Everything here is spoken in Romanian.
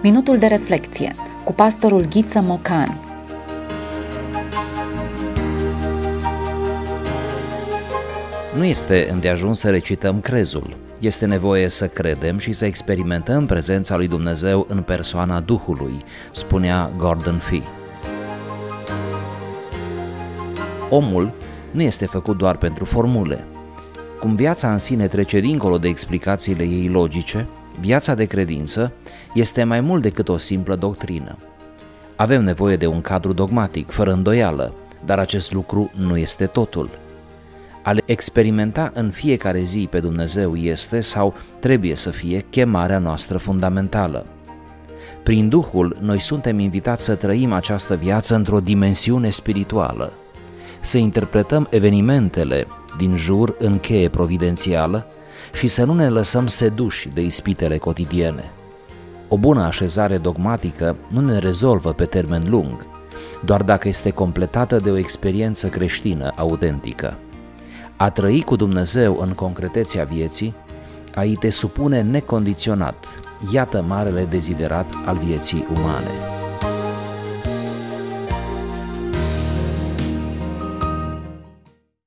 Minutul de reflecție cu pastorul Ghiță Mocan. Nu este îndeajuns să recităm crezul. Este nevoie să credem și să experimentăm prezența lui Dumnezeu în persoana Duhului, spunea Gordon Fee. Omul nu este făcut doar pentru formule. Cum viața în sine trece dincolo de explicațiile ei logice, viața de credință este mai mult decât o simplă doctrină. Avem nevoie de un cadru dogmatic, fără îndoială, dar acest lucru nu este totul. A le experimenta în fiecare zi pe Dumnezeu este sau trebuie să fie chemarea noastră fundamentală. Prin Duhul, noi suntem invitați să trăim această viață într-o dimensiune spirituală, să interpretăm evenimentele din jur în cheie providențială și să nu ne lăsăm seduși de ispitele cotidiene. O bună așezare dogmatică nu ne rezolvă pe termen lung, doar dacă este completată de o experiență creștină autentică. A trăi cu Dumnezeu în concretețea vieții, a-i te supune necondiționat, iată marele deziderat al vieții umane.